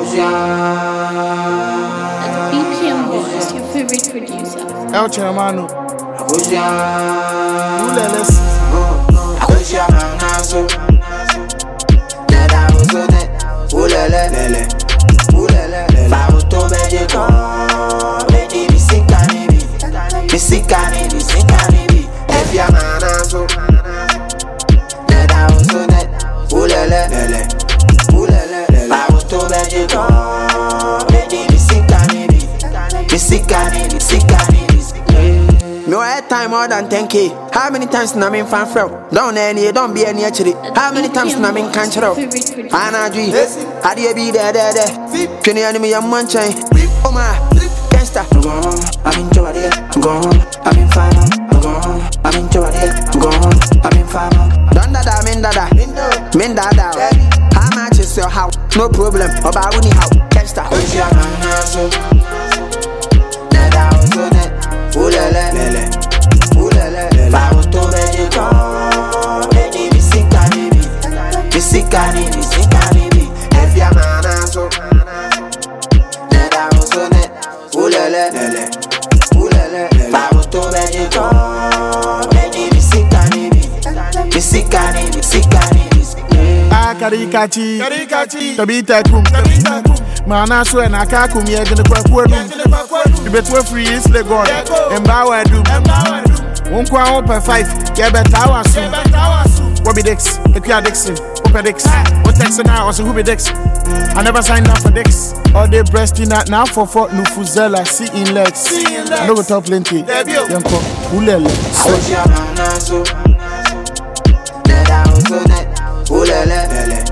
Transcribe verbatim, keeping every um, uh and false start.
B P M Boys, your favorite producer. El Chairmano. No airtime more than ten K. How many times na min fan frau? Don't any, don't be any actually. How many times na min can't row? Anna G, how do you be there, there, there? Can you enemy your manchain? Oh my, gangsta. I'm gone, I'm in Jordan. I'm gone, I'm in fire. I'm gone, I'm in Jordan. I'm gone, I'm in fire. Don't dada, min dada, min dada. How much is your house? No problem. About any how? Gangsta. Ooh la la, ooh la la, fa oto beje kon, beje bisika nibi, bisika nibi, bisika nibi. If ya mana so, neda oso net. Ooh la la, ooh la la, fa oto beje kon, beje bisika nibi, bisika nibi, bisika nibi. Ah, karikachi, karikachi, tabita kum, tabita kum. Mana so na ka kum ye gene kwa kwa dum. You bet we free is le god. Embawa dum. Won kwa on per five. Ye bet awa so. What be Dix? Equia Dixon. Open Dix. What text now? Also who be Dix? I never signed up for Dix. All day breasting that now for for Nufuzela. See in legs. I know we talk plenty. Yanko. Ulele. So. Ooh la la.